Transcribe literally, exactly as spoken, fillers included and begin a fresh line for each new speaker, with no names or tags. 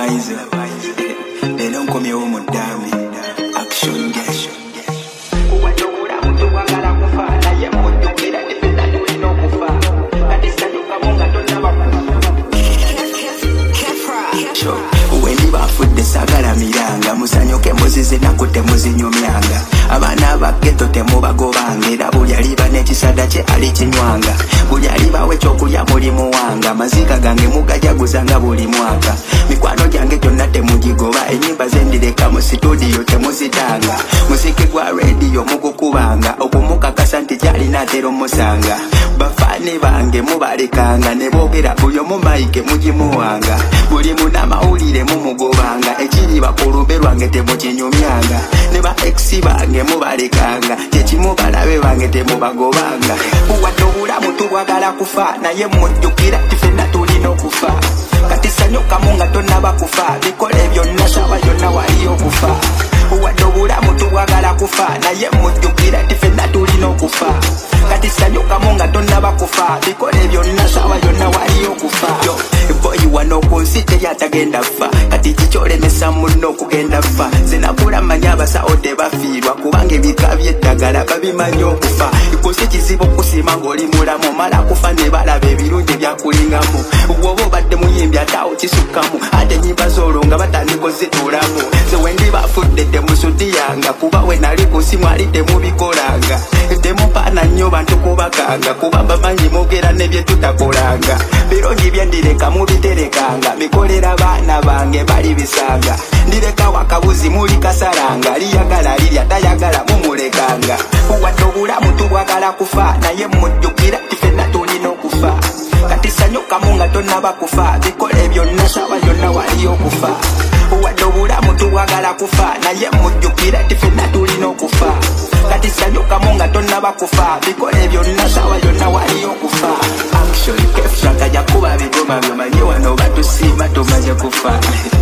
vaizo lero nkomyewo mu ddaami action dash kuwatobula muntu wagala kufa naye mujjukira tifena tulina okufa kati sanyuka munga tonnaba wendi bafudde sagala miranga musanyuke muzize nakutte muzinyumyanga abaana bageto temubagobanga era buli aliba n'ekisada kye alikinywanga buli alibawo ekyokulya mulimu wanga mazika gange mugajaguzanga buli mwaka mikwano gyange gyonna temugigoba ennyimba zendireka mu situdiyo temuzitanga musiki gwa rediyo mugukubanga okumukakasa nti gyalina atera omusanga bafaani bange mubalekanga ne boogera buyo mu mayike mugimuwanga buli munamawulire mumugobanga ekiriba ku lube lwange temukinyumyanga ne ba ex bange mubalekanga kyekimu balabe bange temubagobanga wadde obulamu tubwagala kufa naye mujjukira tifena tulina okufa kati sanyukamu nga tonnaba kufa bikole byonna sawa yonna waliyo okufa wadde obulamu tubwagala kufa naye mujjukira tifena tulina okufa kati sanyukamu nga tonnaba kufa bikole byonna sawa yonna waliyo okufa boyi wano ku nsi teyatagenda fa kati kikyolemesa munno okugenda fa zenakula manya abasawo tebafiirwa kubanga ebika by'eddagala babimanyi okufa ikusi kizibu okusima ng'oli mulamu mala kufa ne balaba ebirungi byakulingamu bw'oba obadde muyimbi ataawo kisukkamu ate ennyimba z'olwo nga batandika ozituulamu ze wendi bafudde temusudiyanga kuba we nali ku nsi mwali temubikolanga temupaana nnyo bantu kubakanga kuba mbamanyi mwogera ne bye tutakolanga birungi byendireka mubiterekanga bikolera baana bange bali bisanga ndireka wakabuzi muli kasalanga liyagala lirya tayagala mumulekanga wadde obulamu tubwagala kufa naye mujjukira tifena tulina okufa kati sanyukamu nga tonnaba kufa bikole byonna sawa yonna waliyo okufa wadde obulamu tubwagala kufa naye mujjukira tifena tulina okufa kati sanyukamu nga tonnaba kufa bikole byonna sawa yonna waliyo okufa action kefshaka jakuba bigoma byomanyi wano batusiima tumaze kufa